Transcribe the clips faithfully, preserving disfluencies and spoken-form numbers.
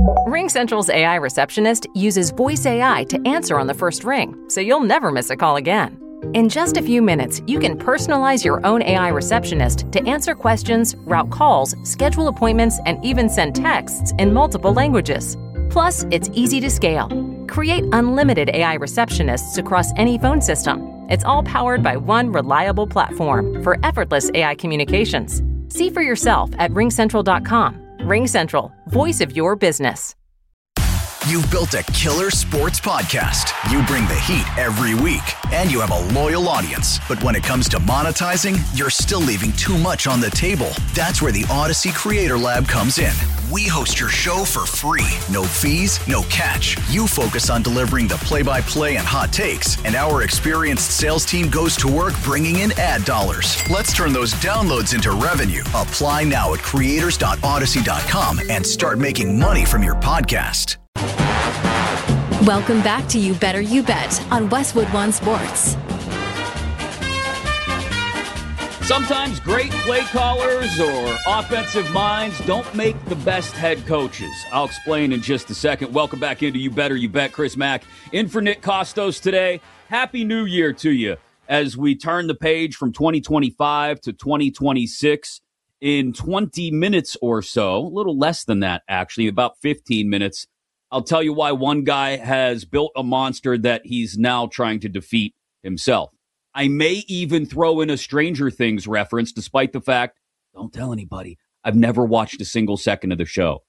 RingCentral's A I receptionist uses voice A I to answer on the first ring, so you'll never miss a call again. In just a few minutes, you can personalize your own A I receptionist to answer questions, route calls, schedule appointments, and even send texts in multiple languages. Plus, it's easy to scale. Create unlimited A I receptionists across any phone system. It's all powered by one reliable platform for effortless A I communications. See for yourself at ring central dot com. RingCentral, voice of your business. You've built a killer sports podcast. You bring the heat every week, and you have a loyal audience. But when it comes to monetizing, you're still leaving too much on the table. That's where the Odyssey Creator Lab comes in. We host your show for free. No fees, no catch. You focus on delivering the play-by-play and hot takes, and our experienced sales team goes to work bringing in ad dollars. Let's turn those downloads into revenue. Apply now at creators dot odyssey dot com and start making money from your podcast. Welcome back to You Better You Bet on Westwood One Sports. Sometimes great play callers or offensive minds don't make the best head coaches. I'll explain in just a second. Welcome back into You Better You Bet. Chris Mack in for Nick Kostos today. Happy New Year to you as we turn the page from twenty twenty-five to twenty twenty-six in twenty minutes or so. A little less than that, actually, about fifteen minutes. I'll tell you why one guy has built a monster that he's now trying to defeat himself. I may even throw in a Stranger Things reference, despite the fact, don't tell anybody, I've never watched a single second of the show.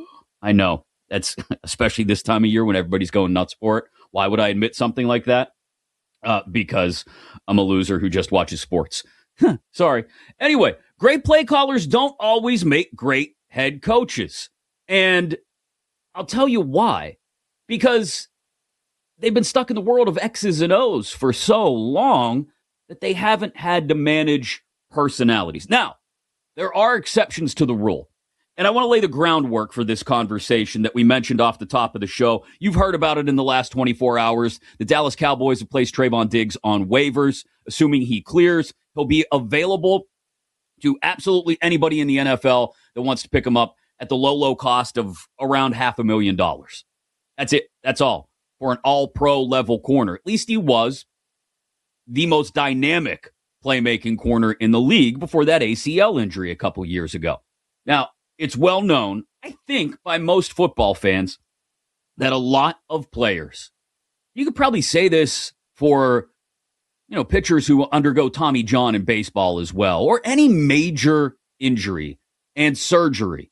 I know, that's especially this time of year when everybody's going nuts for it. Why would I admit something like that? Uh, because I'm a loser who just watches sports. Sorry. Anyway, great play callers don't always make great head coaches. And I'll tell you why. Because they've been stuck in the world of X's and O's for so long that they haven't had to manage personalities. Now, there are exceptions to the rule. And I want to lay the groundwork for this conversation that we mentioned off the top of the show. You've heard about it in the last twenty-four hours. The Dallas Cowboys have placed Trayvon Diggs on waivers. Assuming he clears, he'll be available to absolutely anybody in the N F L that wants to pick him up at the low, low cost of around half a million dollars. That's it. That's all for an all-pro level corner. At least he was the most dynamic playmaking corner in the league before that A C L injury a couple years ago. Now, it's well known, I think, by most football fans that a lot of players, you could probably say this for, you know, pitchers who undergo Tommy John in baseball as well, or any major injury and surgery,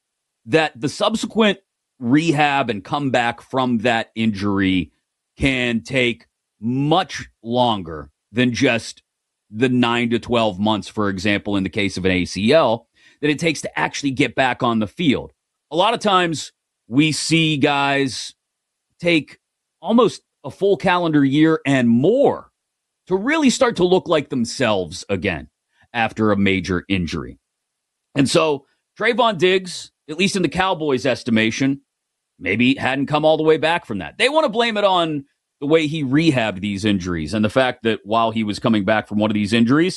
that the subsequent rehab and comeback from that injury can take much longer than just the nine to twelve months, for example, in the case of an A C L, that it takes to actually get back on the field. A lot of times we see guys take almost a full calendar year and more to really start to look like themselves again after a major injury. And so Trayvon Diggs, at least in the Cowboys' estimation, maybe hadn't come all the way back from that. They want to blame it on the way he rehabbed these injuries and the fact that while he was coming back from one of these injuries,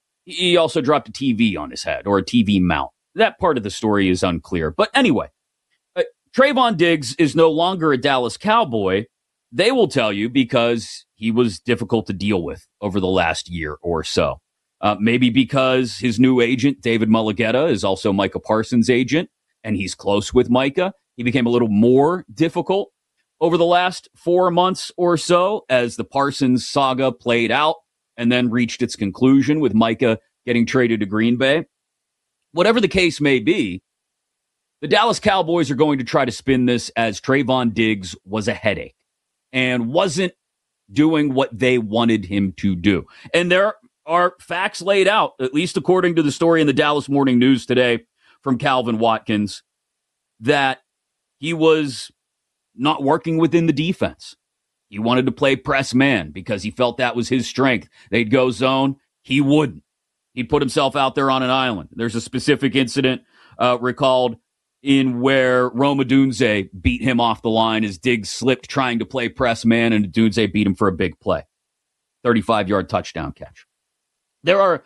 he also dropped a T V on his head or a T V mount. That part of the story is unclear. But anyway, uh, Trayvon Diggs is no longer a Dallas Cowboy. They will tell you because he was difficult to deal with over the last year or so. Uh, maybe because his new agent, David Mulligetta, is also Micah Parsons' agent, and he's close with Micah. He became a little more difficult over the last four months or so as the Parsons saga played out and then reached its conclusion with Micah getting traded to Green Bay. Whatever the case may be, the Dallas Cowboys are going to try to spin this as Trayvon Diggs was a headache and wasn't doing what they wanted him to do. And there are facts laid out, at least according to the story in the Dallas Morning News today from Calvin Watkins, that he was not working within the defense. He wanted to play press man because he felt that was his strength. They'd go zone. He wouldn't. He'd put himself out there on an island. There's a specific incident uh, recalled in where Rome Odunze beat him off the line as Diggs slipped trying to play press man, and Odunze beat him for a big play. thirty-five-yard touchdown catch. There are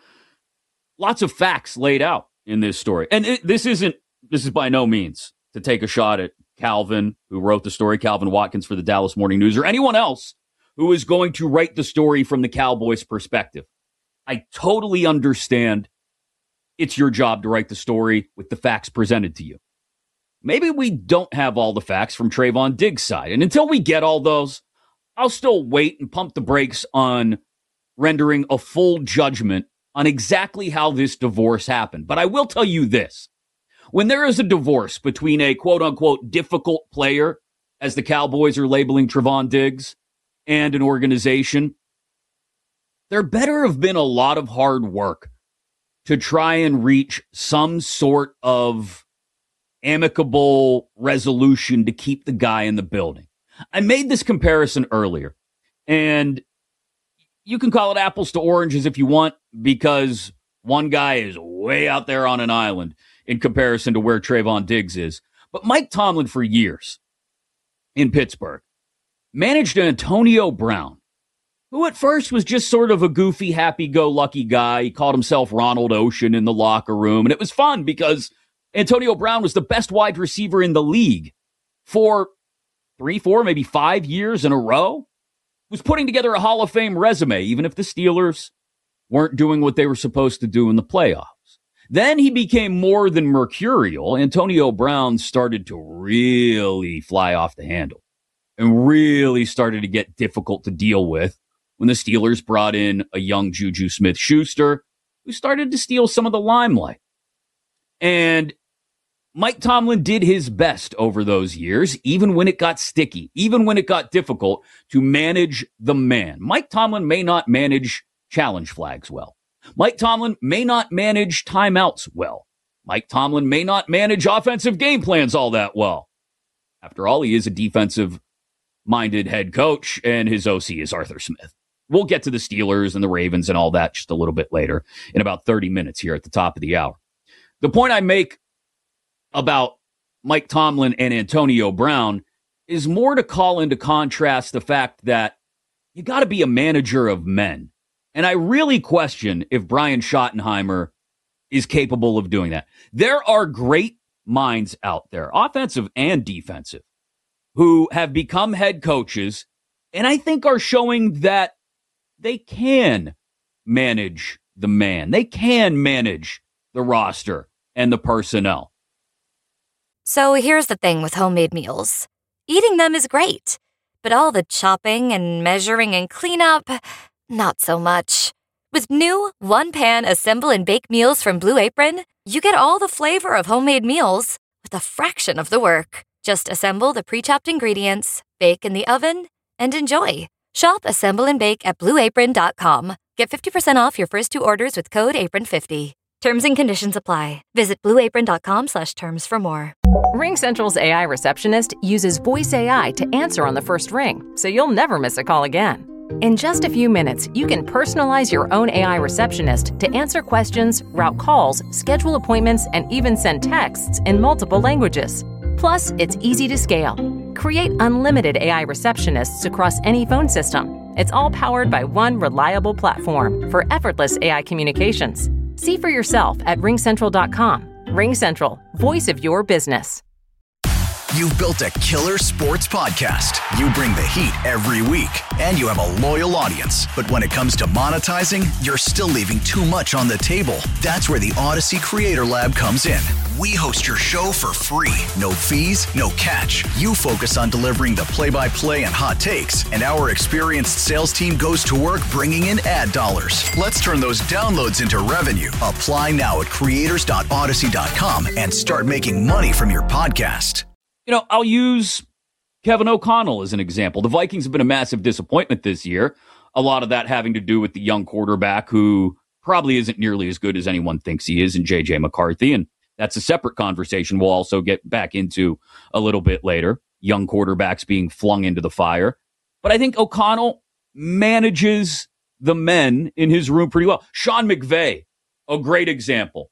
lots of facts laid out in this story. And it, this isn't, this is by no means to take a shot at Calvin, who wrote the story, Calvin Watkins for the Dallas Morning News, or anyone else who is going to write the story from the Cowboys' perspective. I totally understand it's your job to write the story with the facts presented to you. Maybe we don't have all the facts from Trayvon Diggs' side, and until we get all those, I'll still wait and pump the brakes on rendering a full judgment on exactly how this divorce happened. But I will tell you this. When there is a divorce between a quote-unquote difficult player, as the Cowboys are labeling Trayvon Diggs, and an organization, there better have been a lot of hard work to try and reach some sort of amicable resolution to keep the guy in the building. I made this comparison earlier, and you can call it apples to oranges if you want, because one guy is way out there on an island in comparison to where Trayvon Diggs is. But Mike Tomlin, for years in Pittsburgh, managed Antonio Brown, who at first was just sort of a goofy, happy-go-lucky guy. He called himself Ronald Ocean in the locker room, and it was fun because Antonio Brown was the best wide receiver in the league for three, four, maybe five years in a row. Was putting together a Hall of Fame resume, even if the Steelers weren't doing what they were supposed to do in the playoffs. Then he became more than mercurial. Antonio Brown started to really fly off the handle and really started to get difficult to deal with when the Steelers brought in a young Juju Smith-Schuster who started to steal some of the limelight. And Mike Tomlin did his best over those years, even when it got sticky, even when it got difficult, to manage the man. Mike Tomlin may not manage challenge flags well. Mike Tomlin may not manage timeouts well. Mike Tomlin may not manage offensive game plans all that well. After all, he is a defensive-minded head coach, and his O C is Arthur Smith. We'll get to the Steelers and the Ravens and all that just a little bit later in about thirty minutes here at the top of the hour. The point I make about Mike Tomlin and Antonio Brown is more to call into contrast the fact that you got to be a manager of men. And I really question if Brian Schottenheimer is capable of doing that. There are great minds out there, offensive and defensive, who have become head coaches and I think are showing that they can manage the man. They can manage the roster and the personnel. So here's the thing with homemade meals. Eating them is great, but all the chopping and measuring and cleanup, not so much. With new one-pan assemble and bake meals from Blue Apron, you get all the flavor of homemade meals with a fraction of the work. Just assemble the pre-chopped ingredients, bake in the oven, and enjoy. Shop, assemble, and bake at blue apron dot com. Get fifty percent off your first two orders with code apron fifty. Terms and conditions apply. Visit blue apron dot com slash terms for more. RingCentral's A I receptionist uses voice A I to answer on the first ring, so you'll never miss a call again. In just a few minutes, you can personalize your own A I receptionist to answer questions, route calls, schedule appointments, and even send texts in multiple languages. Plus, it's easy to scale. Create unlimited A I receptionists across any phone system. It's all powered by one reliable platform for effortless A I communications. See for yourself at ring central dot com. RingCentral, voice of your business. You've built a killer sports podcast. You bring the heat every week, and you have a loyal audience. But when it comes to monetizing, you're still leaving too much on the table. That's where the Odyssey Creator Lab comes in. We host your show for free. No fees, no catch. You focus on delivering the play-by-play and hot takes, and our experienced sales team goes to work bringing in ad dollars. Let's turn those downloads into revenue. Apply now at creators dot odyssey dot com and start making money from your podcast. You know, I'll use Kevin O'Connell as an example. The Vikings have been a massive disappointment this year. A lot of that having to do with the young quarterback who probably isn't nearly as good as anyone thinks he is in J J McCarthy. And that's a separate conversation we'll also get back into a little bit later. Young quarterbacks being flung into the fire. But I think O'Connell manages the men in his room pretty well. Sean McVay, a great example.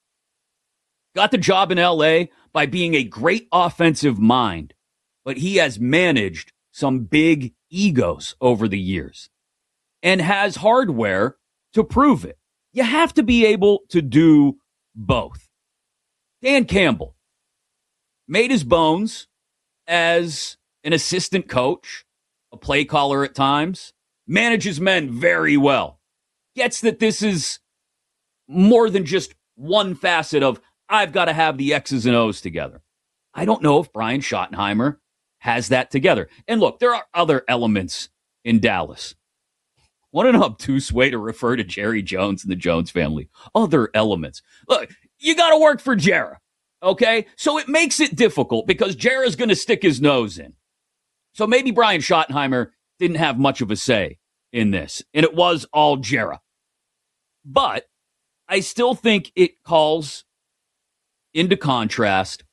Got the job in L A by being a great offensive mind, but he has managed some big egos over the years and has hardware to prove it. You have to be able to do both. Dan Campbell made his bones as an assistant coach, a play caller at times, manages men very well, gets that this is more than just one facet of, I've got to have the X's and O's together. I don't know if Brian Schottenheimer has that together. And look, there are other elements in Dallas. What an obtuse way to refer to Jerry Jones and the Jones family. Other elements. Look, you got to work for Jerry, okay? So it makes it difficult because Jerry's going to stick his nose in. So maybe Brian Schottenheimer didn't have much of a say in this, and it was all Jerry. But I still think it calls into contrast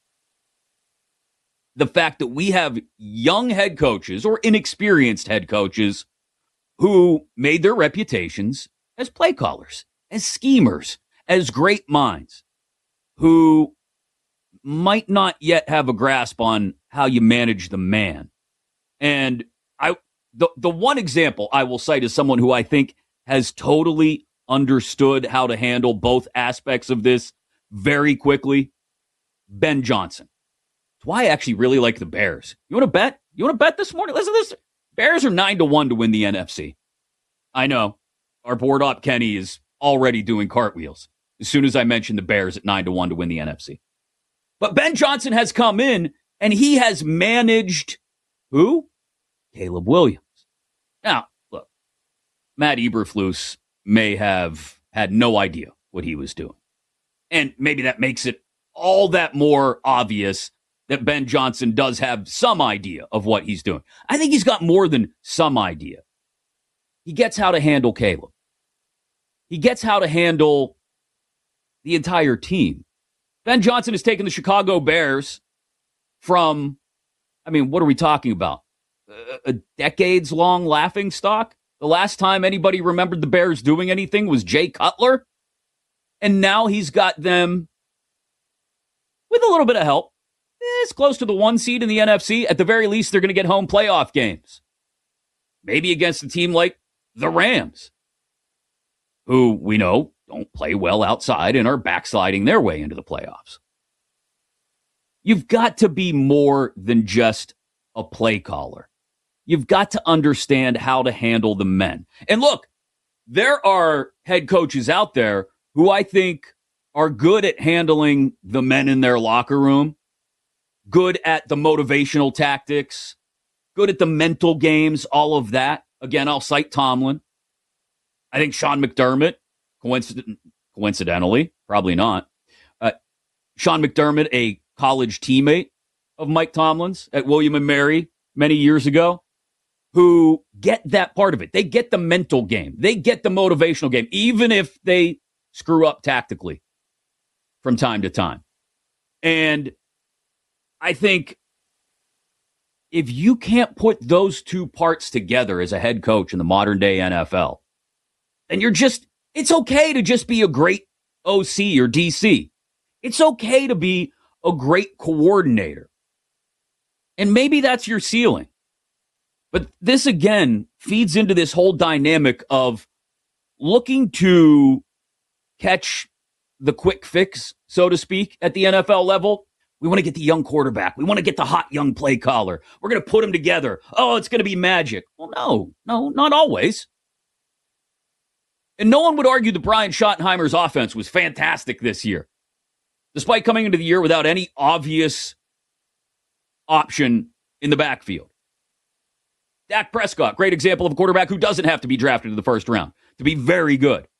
the fact that we have young head coaches or inexperienced head coaches who made their reputations as play callers, as schemers, as great minds, who might not yet have a grasp on how you manage the man. And I, the, the one example I will cite is someone who I think has totally understood how to handle both aspects of this very quickly, Ben Johnson. That's why I actually really like the Bears. You want to bet? You want to bet this morning? Listen to this. Bears are nine to one to win the N F C. I know. Our board op Kenny is already doing cartwheels as soon as I mentioned the Bears at nine to one to win the N F C. But Ben Johnson has come in and he has managed who? Caleb Williams. Now, look, Matt Eberflus may have had no idea what he was doing. And maybe that makes it all that more obvious that Ben Johnson does have some idea of what he's doing. I think he's got more than some idea. He gets how to handle Caleb. He gets how to handle the entire team. Ben Johnson has taken the Chicago Bears from, I mean, what are we talking about? A, a decades-long laughingstock? The last time anybody remembered the Bears doing anything was Jay Cutler. And now he's got them, with a little bit of help, it's close to the one seed in the N F C. At the very least, they're going to get home playoff games. Maybe against a team like the Rams, who we know don't play well outside and are backsliding their way into the playoffs. You've got to be more than just a play caller. You've got to understand how to handle the men. And look, there are head coaches out there who I think are good at handling the men in their locker room, good at the motivational tactics, good at the mental games, all of that. Again, I'll cite Tomlin. I think Sean McDermott, coincident, coincidentally, probably not. Uh, Sean McDermott, a college teammate of Mike Tomlin's at William and Mary many years ago, who get that part of it. They get the mental game. They get the motivational game, even if they screw up tactically from time to time. And I think if you can't put those two parts together as a head coach in the modern day N F L, then you're just, it's okay to just be a great O C or D C. It's okay to be a great coordinator. And maybe that's your ceiling. But this, again, feeds into this whole dynamic of looking to catch the quick fix, so to speak, at the N F L level. We want to get the young quarterback. We want to get the hot young play caller. We're going to put them together. Oh, it's going to be magic. Well, no, no, not always. And no one would argue that Brian Schottenheimer's offense was fantastic this year, despite coming into the year without any obvious option in the backfield. Dak Prescott, great example of a quarterback who doesn't have to be drafted in the first round to be very good.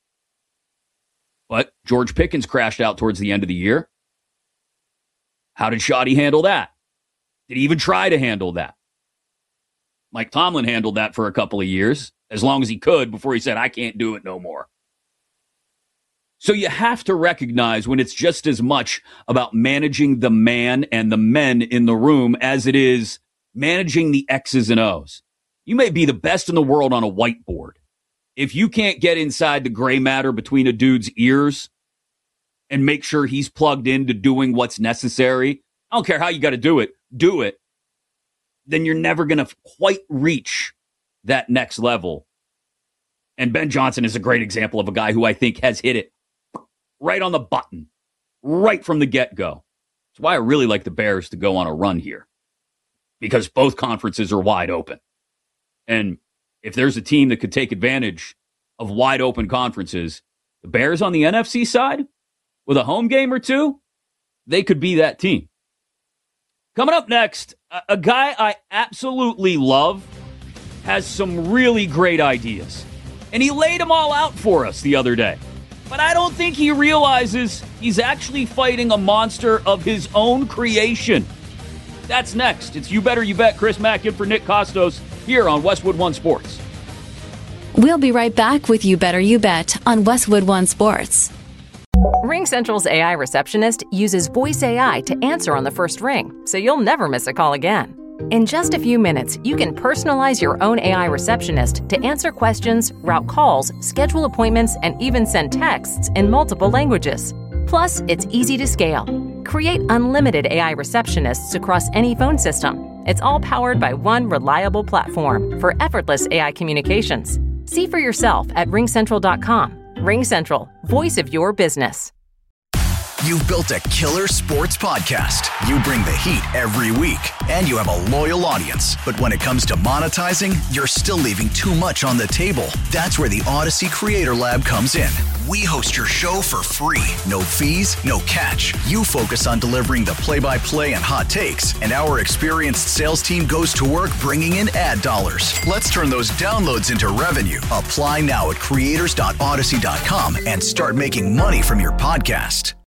But George Pickens crashed out towards the end of the year. How did Schotty handle that? Did he even try to handle that? Mike Tomlin handled that for a couple of years, as long as he could, before he said, I can't do it no more. So you have to recognize when it's just as much about managing the man and the men in the room as it is managing the X's and O's. You may be the best in the world on a whiteboard. If you can't get inside the gray matter between a dude's ears and make sure he's plugged into doing what's necessary, I don't care how you got to do it, do it, then you're never going to quite reach that next level. And Ben Johnson is a great example of a guy who I think has hit it right on the button, right from the get-go. That's why I really like the Bears to go on a run here. because both conferences are wide open. And if there's a team that could take advantage of wide open conferences, the Bears on the N F C side, with a home game or two, they could be that team. Coming up next, a, a guy I absolutely love has some really great ideas. And he laid them all out for us the other day. But I don't think he realizes he's actually fighting a monster of his own creation. That's next. It's You Better You Bet. Chris Mack in for Nick Costos here on Westwood One Sports. We'll be right back with You Better You Bet on Westwood One Sports. RingCentral's A I receptionist uses voice A I to answer on the first ring, so you'll never miss a call again. In just a few minutes, you can personalize your own A I receptionist to answer questions, route calls, schedule appointments, and even send texts in multiple languages. Plus, it's easy to scale. Create unlimited A I receptionists across any phone system. It's all powered by one reliable platform for effortless A I communications. See for yourself at ring central dot com. RingCentral, voice of your business. You've built a killer sports podcast. You bring the heat every week, and you have a loyal audience. But when it comes to monetizing, you're still leaving too much on the table. That's where the Odyssey Creator Lab comes in. We host your show for free. No fees, no catch. You focus on delivering the play-by-play and hot takes, and our experienced sales team goes to work bringing in ad dollars. Let's turn those downloads into revenue. Apply now at creators dot odyssey dot com and start making money from your podcast.